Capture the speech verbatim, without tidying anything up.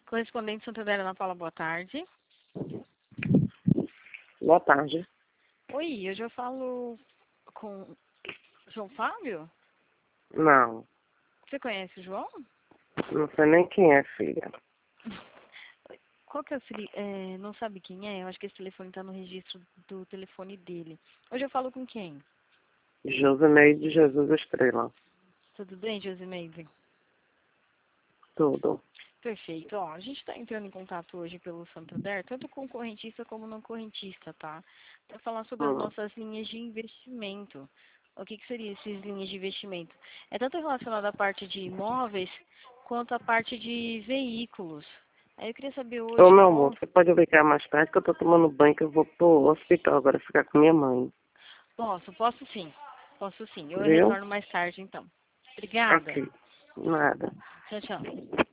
Correspondente Santander, Ana Paula, boa tarde. Boa tarde. Oi, hoje eu falo com João Fábio? Não, Você conhece o João? não sei nem quem é, filha. Qual que é o tele... é, não sabe quem é? Eu acho que esse telefone está no registro do telefone dele. Hoje eu falo com quem? Josineide Jesus Estrela. Tudo bem, Josimeide? Tudo. Perfeito. Ó, a gente está entrando em contato hoje pelo Santander, tanto com correntista como não correntista, tá? Para falar sobre as Hum. nossas linhas de investimento. O que, que seria essas linhas de investimento? É tanto relacionado à parte de imóveis quanto à parte de veículos. Aí eu queria saber Ô, hoje meu qual... amor, você pode ligar mais tarde que eu tô tomando banho que eu vou pro hospital agora ficar com minha mãe. Posso, posso sim. Posso sim. Eu Viu? retorno mais tarde, então. Obrigada. Ok. Nada. Tchau, tchau.